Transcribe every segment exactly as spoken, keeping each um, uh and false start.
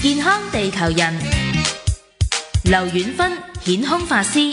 健康地球人，劉婉芬顯空法師。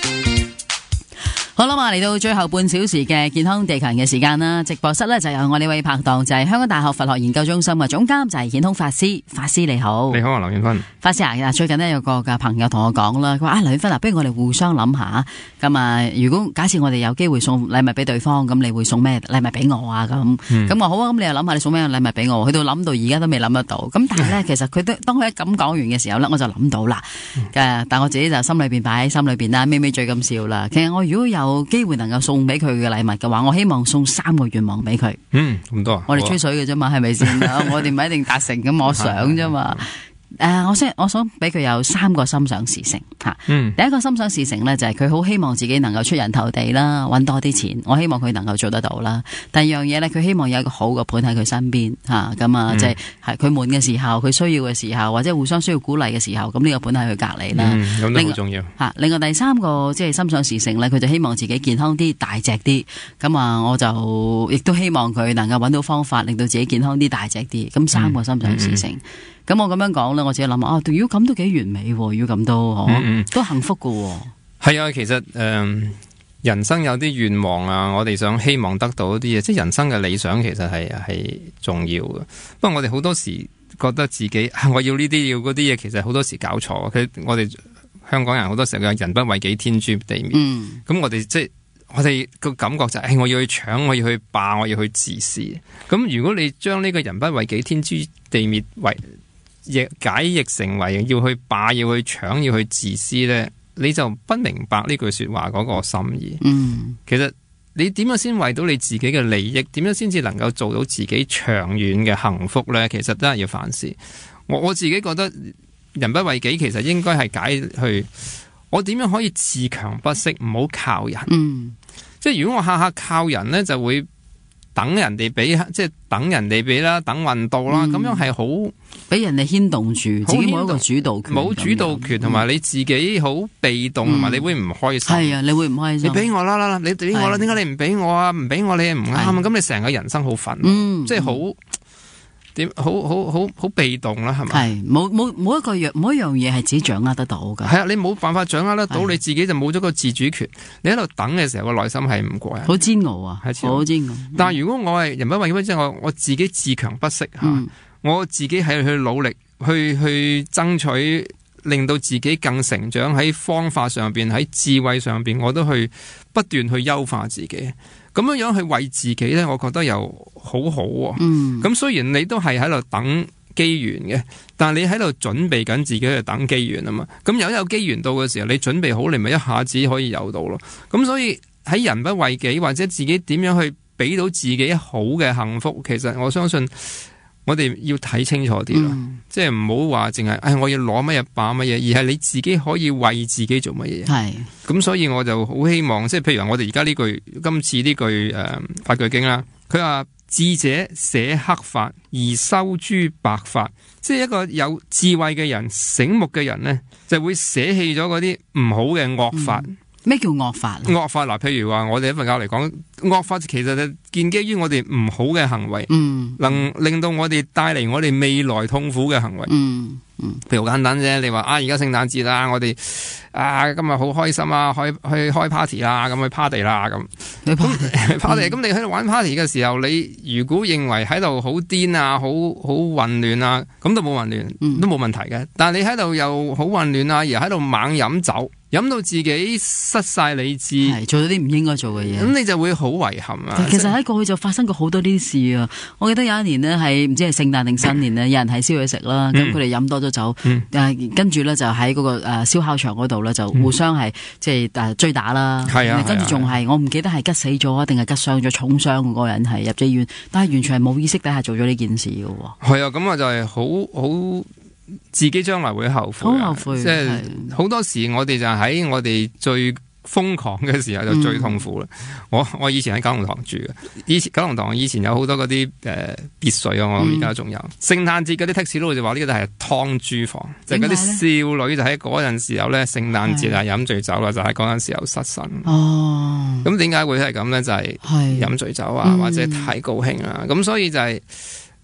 好啦嘛，嚟到最後半小時嘅健康地球人嘅時間啦，直播室呢就有我呢位拍檔，就係、是、香港大學佛學研究中心嘅總監，就係顯空法師。法師你好。 你好啊，劉婉芬。 法師啊，最近呢有個嘅朋友同我講啦，佢話啊，劉婉芬啊，不如我哋互相諗下，咁啊，如果假設我哋有機會送禮物俾對方，咁你會送咩禮物俾我啊？咁咁我好啊，咁你又諗下你送咩禮物俾我？去到諗到而家都未諗得到，咁但係呢，其實佢都當佢一咁講完嘅時候呢，我就諗到啦。誒，但我自己就心裏邊擺喺心裏邊啦，咪咪嘴咁笑啦。其實我如果有機會能夠送俾佢嘅禮物嘅話，我希望送三個願望俾佢。 嗯，咁多啊？ 我哋吹水嘅啫嘛，係咪先？我哋唔係一定達成咁，我想啫嘛。誒、呃，我想我想俾佢有三個心想事成吓。嗯，第一個心想事成咧，就係佢好希望自己能夠出人頭地啦，搵多啲錢。我希望佢能夠做得到啦。第二樣嘢咧，佢希望有一個好嘅伴喺佢身邊吓，咁啊，即係係佢悶嘅時候，佢需要嘅時候，或者互相需要鼓勵嘅時候，咁呢個伴喺佢隔籬啦。 嗯，咁都好重要吓。另外第三個即係心想事成咧，佢就希望自己健康啲、大隻啲。咁啊，我就亦都希望佢能夠搵到方法，令到自己健康啲、大隻啲。咁三個心想事成。嗯嗯咁我咁樣講咧，我自己諗啊，如果咁都幾完美，如果咁都，嗯嗯都幸福噶。 係啊，其實誒、呃，人生有啲願望啊，我哋想希望得到一啲嘢，即係人生嘅理想，其實係係重要嘅。不過我哋好多時覺得自己、啊、我要呢啲要嗰啲嘢，其實好多時搞錯。佢我哋香港人好多時候有人不為己，天誅地滅。嗯，咁我哋即係我哋個感覺就係、是哎，我要去搶，我要去霸，我要去自私。咁如果你將呢個人不為己，天誅地滅為亦解譯成為要去霸、要去搶、要去自私呢，你就不明白呢句說話嗰個心意。嗯，其實你點樣先為到你自己嘅利益？點樣先至能夠做到自己長遠嘅幸福呢？其實真係要反思。我我自己覺得人不為己，其實應該係解去我點樣可以自強不息，唔好靠人。嗯，即係如果我下下靠人呢，就會等人哋俾，即係等人哋俾啦，等運到啦，咁、嗯、樣係好俾人哋牽動住，自己冇一個主導權， 冇主導權，同埋、嗯、你自己好被動，同埋、嗯、你會唔開心。係啊，你會唔開心？ 你俾我啦啦啦，你俾我啦，點解你唔俾我啊？唔俾我你唔啱啊！咁你成個人生好憤，嗯、即係好點好好好好被動啦，係咪？係冇冇冇一個樣冇一樣嘢係自己掌握得到噶。 係啊，你冇辦法掌握得到，你自己就冇咗個自主權。你喺度等嘅時候，個內心係唔過癮， 好煎熬啊，好煎熬。 但係如果我係人不為己，即係我我自己自強不息吓，嗯、我自己係去努力去去爭取，令到自己更成長喺方法上邊，喺智慧上邊，我都去不斷去優化自己。咁樣樣去為自己呢，我覺得又好好、啊。嗯，咁雖然你都係喺度等機緣嘅，但係你喺度準備緊自己去等機緣啊嘛。咁有有機緣到嘅時候，你準備好，你咪一下子可以有到咯。咁所以喺人不為己，或者自己點樣去俾到自己好嘅幸福，其實我相信我哋要睇清楚啲咯。嗯、即係唔好話淨係，誒，我要攞乜嘢霸乜嘢，而係你自己可以為自己做乜嘢。係。咁所以我就好希望，即係譬如話我哋而家呢句，今次呢句誒《法句經》啦，佢話智者捨黑法而修諸白法，即係一個有智慧嘅人、醒目嘅人呢，就會捨棄咗嗰啲唔好嘅惡法。 咩、嗯、叫惡法？ 惡法嗱，譬如話我哋喺佛教嚟講，惡法其實就建基於我哋唔好嘅行為，嗯，能令到我哋帶嚟我哋未來痛苦嘅行為，嗯。嗯，譬如好簡單啫，你話啊，而家聖誕節啦，我哋啊今日好開心啊，開去開 party 啦，咁去 party 啦，咁去 party，咁你喺度玩 party 嘅時候，你如果認為喺度好癲啊，好好混亂啊，咁都冇混亂，都冇問題嘅。但係你喺度又好混亂啊，而喺度猛飲酒，飲到自己失晒理智， 係做咗啲唔應該做嘅嘢， 咁你就會好遺憾啊。 其實喺過去就發生過好多呢啲事啊。我記得有一年呢，係唔知係聖誕定新年呢，有人係燒嘢食啦，咁佢哋飲多咗酒，嗯、跟住咧就喺嗰個誒燒烤場嗰度咧就互相係即係誒追打啦，係啊，跟住仲係我唔記得係吉死咗啊，定係吉傷咗重傷嗰個人係入咗醫院，但係完全係冇意識底下做咗呢件事嘅喎。係啊，咁啊就係好好自己將來會後悔， 好後悔， 即係好多時我哋就喺我哋最瘋狂嘅時候就最痛苦啦、嗯！我我以前喺九龍塘住嘅，以前九龍塘以前有好多嗰啲誒別墅啊，我而家仲有。聖誕節嗰啲的士佬就話呢個就係劏豬房，就係嗰啲少女就喺嗰陣時候咧，聖誕節啊飲醉酒啦，就喺嗰陣時候失身。哦，咁點解會係咁咧？就係、是、飲醉酒啊，嗯、或者太高興啊，咁所以就係、是。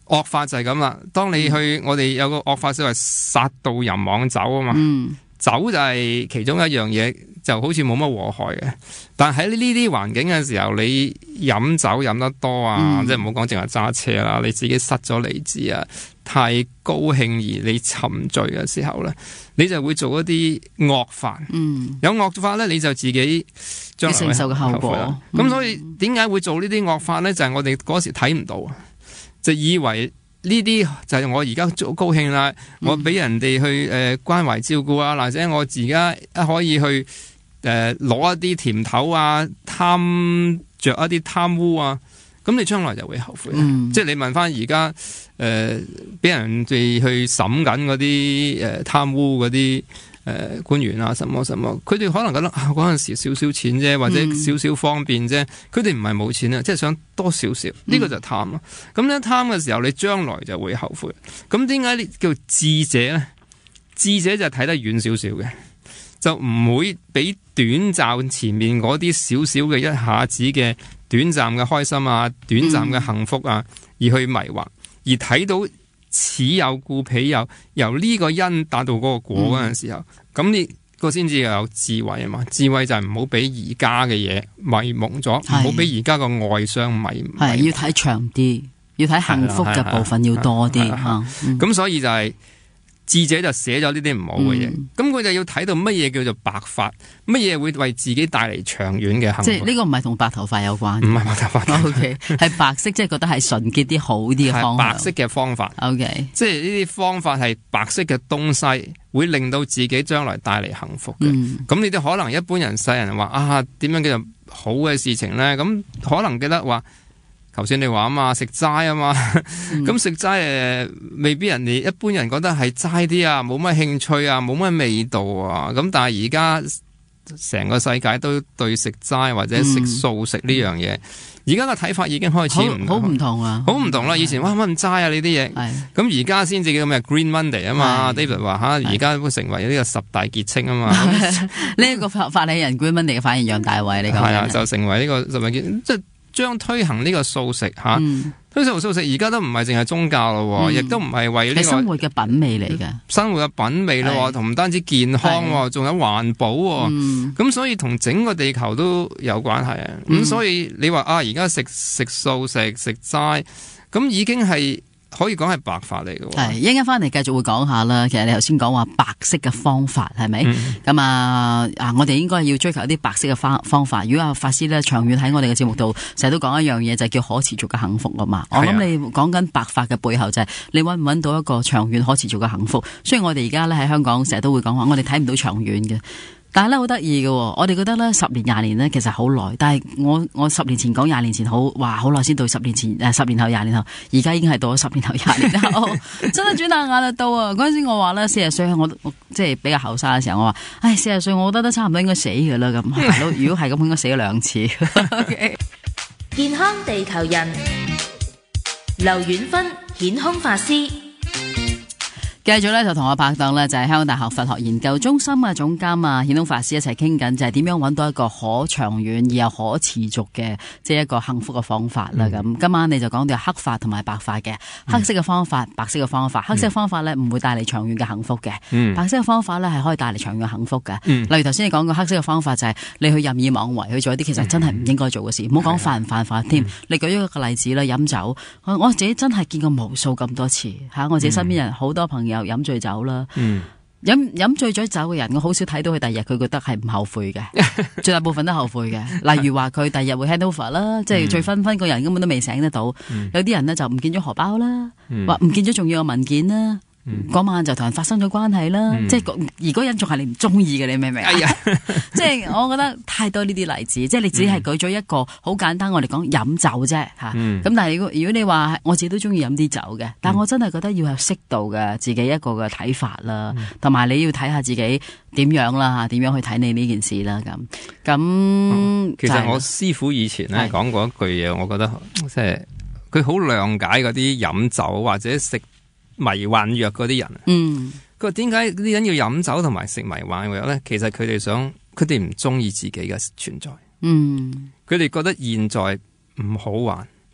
惡法就係咁啦。當你去，我哋有個惡法，所謂殺盜淫妄酒啊嘛。 嗯， 酒就係其中一樣嘢，就好似冇乜禍害嘅。但喺呢啲環境嘅時候，你飲酒飲得多啊，嗯、即係唔好講淨係揸車啦，你自己失咗理智啊，太高興而你沉醉嘅時候咧，你就會做一啲惡法。嗯，有惡法咧，你就自己將來承受嘅後果。咁、嗯、所以點解會做呢啲惡法咧？就係、是、我哋嗰時睇唔到，就以為呢啲就係我而家做高興啦，我俾人哋去誒、呃、關懷照顧啊，或者我自家可以去誒攞、呃、一啲甜頭啊，貪着一啲貪污啊，咁你將來就會後悔。嗯、即係你問翻而家誒俾人哋去審緊嗰啲誒貪污嗰啲誒官員啊，什麼什麼，佢哋可能覺得啊嗰陣時少少錢啫，或者少少方便啫，佢哋唔係冇錢啊，即係想多少少，呢、呢個就貪咯。咁咧貪嘅時候，你將來就會後悔。咁點解呢叫智者咧？智者就睇得遠少少嘅，就唔會俾短暫前面嗰啲少少嘅一下子嘅短暫嘅開心啊、短暫嘅幸福啊，而去迷惑，而睇到此有故彼有，由呢個因達到嗰個果嗰陣時候，咁呢、嗯、個先至有智慧啊嘛！智慧就係唔好俾而家嘅嘢迷蒙咗，唔好俾而家個外傷迷。係要睇長啲，要睇幸福嘅部分要多啲吓。咁所以就係、是。智者就寫咗呢啲唔好嘅嘢，咁佢、嗯、就要睇到乜嘢叫做白髮，乜嘢會為自己帶嚟長遠嘅幸福。即係呢個唔係同白頭髮有關，唔係白頭髮。O K， 係白色，即係覺得係純潔啲、好啲嘅方法。白色嘅方法。O K， 即係呢啲方法係白色嘅東西，會令到自己將來帶嚟幸福嘅。咁你哋可能一般人世人話啊，點樣叫做好嘅事情咧？咁可能記得話。頭先你話啊嘛，食齋啊嘛，咁食齋誒，未必人哋一般人覺得係齋啲啊，冇乜興趣啊，冇乜味道啊，咁但係而家成個世界都對食齋或者食素食呢樣嘢，而家個睇法已經開始唔好唔同啊，好唔同啦。以前哇乜咁齋啊呢啲嘢，咁而家先至叫咩 Green Monday 啊嘛。David 話吓，而家會成為呢個十大傑青啊嘛。呢個發發起人 Green Monday 嘅發言楊大衛，你講係啊，就成為呢個十大傑即係。將推行呢個素食吓，嗯、推行素食而家都唔係淨係宗教咯，亦都唔係為呢個生活嘅品味嚟嘅，生活嘅品味咯，同唔是單止健康，仲是有環保，咁、嗯、所以同整個地球都有關係啊。咁、嗯、所以你話啊，而家食食素食食齋，咁已經係。可以講係白髮嚟嘅，係一陣間翻嚟繼續會講下啦。其實你頭先講話白色嘅方法係咪？咁、嗯、啊啊，我哋應該要追求一啲白色嘅方方法。如果阿法師咧長遠喺我哋嘅節目度，成日都講一樣嘢，就係叫可持續嘅幸福啊嘛。我諗你講緊白髮嘅背後就係你搵唔搵到一個長遠可持續嘅幸福。雖然我哋而家咧喺香港成日都會講話，我哋睇唔到長遠嘅。但係咧好得意嘅，我哋覺得咧十年廿年咧其實好耐，但係我我十年前講廿年前好，哇好耐先到十年前誒十年後廿年後，而家已經係到咗十年後廿年後，真係轉眼眼就到啊！嗰陣時我話咧四十歲，我我即係比較後生嘅時候，我話唉四十歲，我覺得都差唔多應該死㗎啦咁，係咯，如果係咁應該死咗兩次。Okay. 健康地球人，劉遠芬顯空法師。 繼續咧就同我拍檔咧就係香港大學佛學研究中心嘅總監啊顯空法師一齊傾緊，就係點樣揾到一個可長遠而又可持續嘅即係一個幸福嘅方法啦。咁、嗯、今晚你就講到黑髮同埋白髮嘅黑色嘅方法、白色嘅方法。黑色嘅方法咧唔會帶嚟長遠嘅幸福嘅，嗯、白色嘅方法咧係可以帶嚟長遠嘅幸福嘅。嗯、例如頭先你講個黑色嘅方法就係你去任意妄為去做一啲其實真係唔應該做嘅事，唔好講犯唔犯法添。嗯、你舉咗一個例子啦，飲酒，我自己真係見過無數咁多次吓，我自己身邊人好多朋友。飲醉酒啦，飲飲醉咗酒嘅人，我好少睇到佢第二日佢覺得係唔後悔嘅，絕大部分都後悔嘅。例如話佢第二日會 handover 啦，即係醉醺醺個人根本都未醒得到。嗯、有啲人呢就唔見咗荷包啦，或唔、嗯、見咗重要嘅文件啦。嗰、嗯、晚就同人發生咗關係啦，嗯、即係而嗰人仲係你唔中意嘅，你明唔明？哎呀，即係我覺得太多呢啲例子，即係你只係舉咗一個好簡單，我哋講飲酒啫吓，咁、嗯、但係如果如果你話我自己都中意飲啲酒嘅，但我真係覺得要有適度嘅自己一個嘅睇法啦，同埋、嗯、你要睇下自己點樣啦吓，點樣去睇你呢件事啦咁。咁、嗯、其實我師傅以前咧講過一句嘢，我覺得即係佢好諒解嗰啲飲酒或者食迷幻藥嗰啲人，嗯，佢話點解啲人要飲酒同埋食迷幻藥咧？其實佢哋想，佢哋唔中意自己嘅存在，嗯，佢哋覺得現在唔好玩，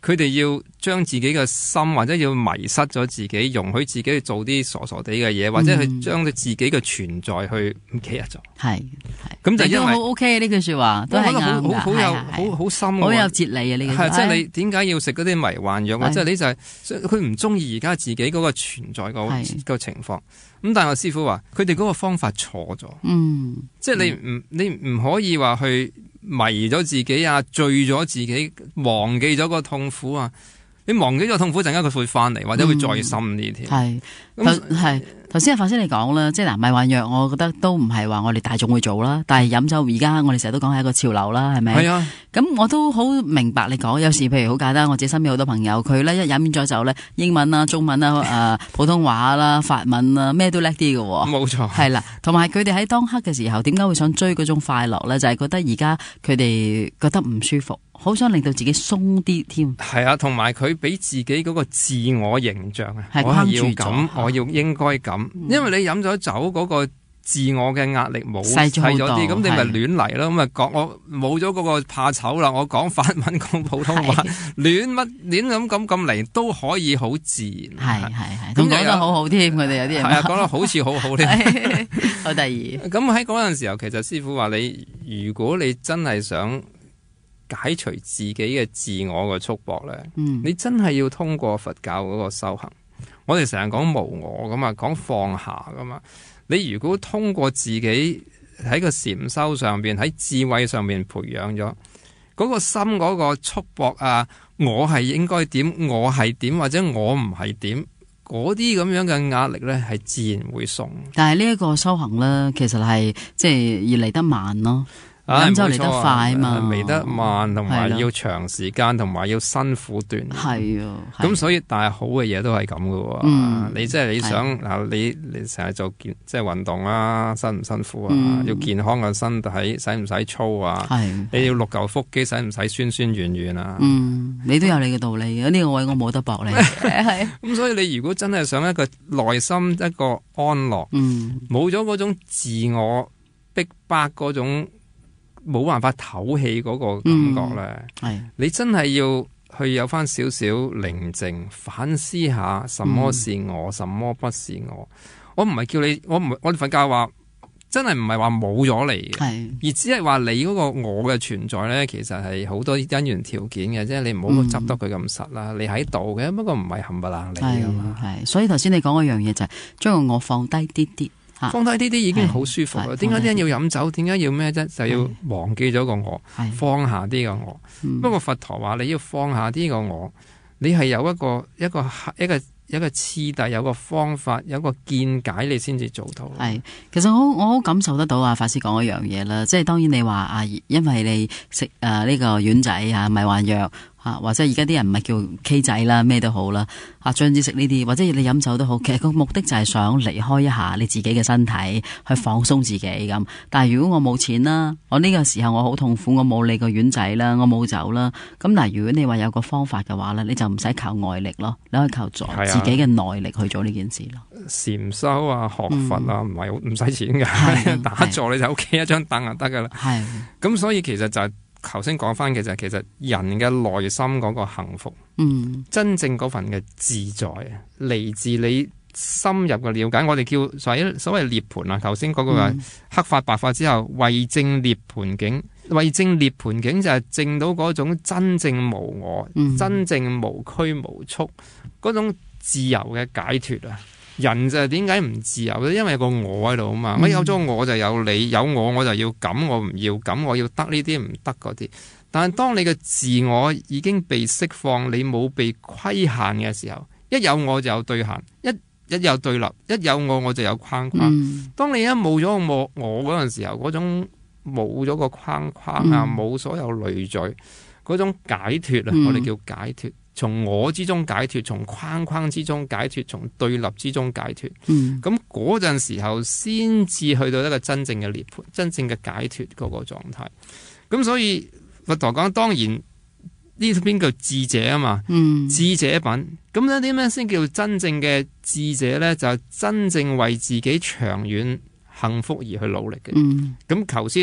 佢哋要將自己嘅心或者要迷失咗自己，容許自己去做啲傻傻地嘅嘢，或者去將佢自己嘅存在去唔記得咗。係係，咁就因為好 OK 呢句說話，都係啱㗎， 好有好好深， 好有哲理啊！呢個係即係你點解要食嗰啲迷幻藥？或者你就係佢唔中意而家自己嗰個存在個個情況。咁但係我師傅話，佢哋嗰個方法錯咗。嗯，即係你唔你唔可以話去迷咗自己啊，醉咗自己，忘記咗個痛苦啊。你忘記咗痛苦，陣間佢會翻嚟，或者會再深啲添。係咁係頭先阿法師你講啦，即係嗱迷幻藥，我覺得都唔係話我哋大眾會做啦。但係飲酒而家我哋成日都講係一個潮流啦，係咪？係啊。咁我都好明白你講，有時譬如好簡單，我自己身邊好多朋友，佢咧一飲咗酒咧，英文啦、中文啦、誒、呃、普通話啦、法文啦，咩都叻啲嘅。冇錯。係啦，同埋佢哋喺當刻嘅時候，點解會想追嗰種快樂咧？就係、是、覺得而家佢哋覺得唔舒服。好想令到自己鬆啲添， 係啊，同埋佢俾自己嗰個自我形象啊，我係要咁，我要應該咁，嗯、因為你飲咗酒嗰個自我嘅壓力冇細咗啲，咁你咪亂嚟咯，咁咪講我冇咗嗰個怕醜啦，我講法文講普通話，亂乜亂咁咁咁嚟都可以好自然，係係係， 咁講得好好添，佢哋有啲人係啊，講得好似好好添， 好得意。 咁喺嗰陣時候，其實師傅話你，如果你真係想解除自己嘅自我嘅束縛咧，嗯、你真係要通過佛教嗰個修行。我哋成日講無我噶嘛，講放下噶嘛。你如果通過自己喺個禪修上邊，喺智慧上面培養咗嗰個心嗰個束縛啊，我係應該點，我係點，或者我唔係點，嗰啲咁樣嘅壓力咧，係自然會鬆。 但係呢一個修行咧，其實係即係而嚟得慢咯。飲酒嚟得快啊嘛， 嚟得慢，同埋要長時間，同埋要辛苦鍛煉。係啊，咁所以但係好嘅嘢都係咁噶。嗯，你即係你想嗱，你你成日做健即係運動啊，辛唔辛苦啊？要健康嘅身體，使唔使操啊？係，你要六嚿腹肌，使唔使酸酸軟軟啊？ 嗯，你都有你嘅道理嘅，呢個位我冇得駁你。係， 咁所以你如果真係想一個內心一個安樂，嗯，冇咗嗰種自我逼迫嗰種。冇辦法唞氣嗰個感覺咧，嗯、你真係要去有翻少少寧靜，反思下什麼是我，嗯、什麼不是我。我唔係叫你，我唔我哋佛教話真係唔係話冇咗你嘅，是而只係話你嗰個我嘅存在咧，其實係好多因緣條件嘅，即係你唔好執得佢咁實啦。嗯、你喺度嘅，不過唔係冚唪唥你噶嘛。係， 所以頭先你講嗰樣嘢就係將個我放低啲啲。 放低啲啲已經好舒服啦。點解啲人要飲酒？點解要咩啫？就要忘記咗個我，放下啲個我。嗯、不過佛陀話你要放下啲個我，你係有一個一個一個一個次第，有個方法，有個見解，你先至做到。係， 其實我我好感受得到啊，法師講一樣嘢啦。即係當然你話啊，因為你食誒呢個丸仔啊，迷幻藥。啊，或者而家啲人唔係叫 K 仔啦，咩都好啦，啊，將之食呢啲，或者你飲酒都好，其實個目的就係想離開一下你自己嘅身體，去放鬆自己咁。但係如果我冇錢啦，我呢個時候我好痛苦，我冇你個丸仔啦，我冇酒啦。咁但係如果你話有個方法嘅話咧，你就唔使靠外力咯，你可以靠助自己嘅內力去做呢件事咯。 禪修啊，學佛啊，唔係唔使錢㗎，打坐你就屋企一張凳就得㗎啦。係，咁所以其實就係、是。頭先講翻嘅就係其實人嘅內心嗰個幸福，嗯，真正嗰份嘅自在啊，嚟自你深入嘅了解。我哋叫所謂所謂涅槃啊，頭先嗰個係黑法白法之後，為證涅槃境，為證涅槃境就係證到嗰種真正無我、嗯、真正無拘無束嗰種自由嘅解脫啊！人就係點解唔自由咧？因為有個我喺度啊嘛，嗯、我有咗我就有你，有我我就要咁，我唔要咁，我要得呢啲唔得嗰啲。但係當你嘅自我已經被釋放，你冇被規限嘅時候，一有我就有對限，一一有對立，一有我我就有框框。嗯、當你一冇咗我我嗰陣時候，嗰種冇咗個框框啊，冇、嗯、所有累贅嗰種解脫啊，嗯、我哋叫解脫。從我之中解脫，從框框之中解脫，從對立之中解脫。咁嗰陣時候先至去到一個真正嘅涅槃，真正嘅解脫嗰個狀態。咁所以佛陀講，當然呢邊叫智者啊嘛，嗯、智者品。咁有啲咩先叫真正嘅智者咧？就係、是、真正為自己長遠幸福而去努力嘅。咁頭先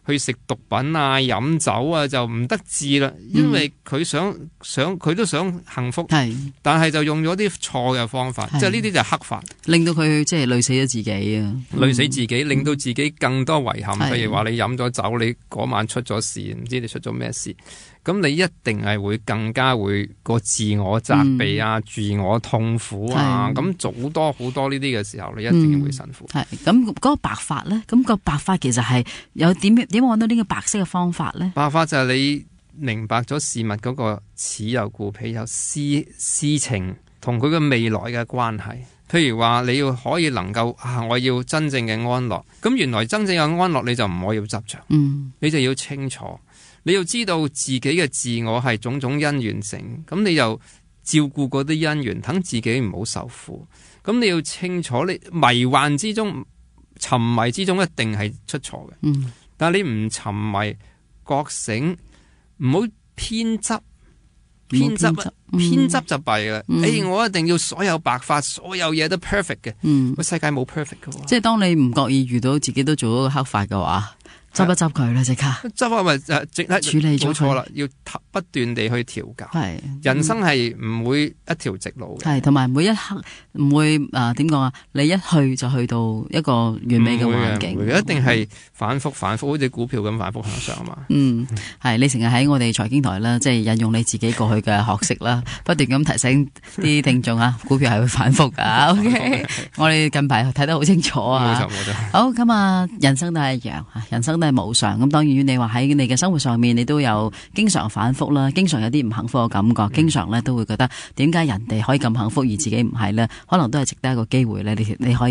去食毒品啊、飲酒啊，就唔得志啦。因為佢想想佢都想幸福， 係， 但係就用咗啲錯嘅方法，即係呢啲就係黑法， 令到佢即係累死咗自己啊， 累死自己，令到自己更多遺憾。 係， 譬如話你飲咗酒，你嗰晚出咗事，唔知你出咗咩事，咁你一定係會更加會個自我責備啊、嗯、自我痛苦啊，咁做好多好多呢啲嘅時候，你一定會辛苦。 係咁嗰個白髮咧，咁、個白髮其實係有點點揾到呢個白色嘅方法咧？白髮就係你明白咗事物嗰個此有故彼有事事情同佢嘅未來嘅關係。譬如話你要可以能夠啊，我要真正嘅安樂。咁原來真正嘅安樂你就唔可以執着，嗯，你就要清楚。你要知道自己嘅自我係種種因緣成，咁你又照顧嗰啲因緣，等自己唔好受苦。咁你要清楚，你迷幻之中、沉迷之中一定係出錯嘅。嗯，但係你唔沉迷、覺醒，唔好偏執。偏執啊，偏執就弊啦。誒、嗯哎，我一定要所有白髮，所有嘢都 perfect 嘅。嗯，個世界冇 perfect 嘅。 即係當你唔覺意遇到自己都做咗個黑髮嘅話，執一執佢啦，即刻執啊！咪誒，即刻處理咗。冇錯啦，要不斷地去調教。係人生係唔會一條直路嘅。係同埋每一刻唔會誒點講啊？你一去就去到一個完美嘅環境，一定係反覆反覆，好似股票咁反覆向上啊嘛。嗯，係你成日喺我哋財經台啦，即係引用你自己過去嘅學識啦，不斷咁提醒啲聽眾啊，股票係會反覆噶。OK， 我哋近排睇得好清楚啊。冇錯冇錯。好咁啊，人生都係一樣，人生都係無常。咁當然你話喺你嘅生活上面，你都有經常反覆啦，經常有啲唔幸福嘅感覺，嗯、經常咧都會覺得點解人哋可以咁幸福而自己唔係咧？可能都係值得一個機會咧，你你可以。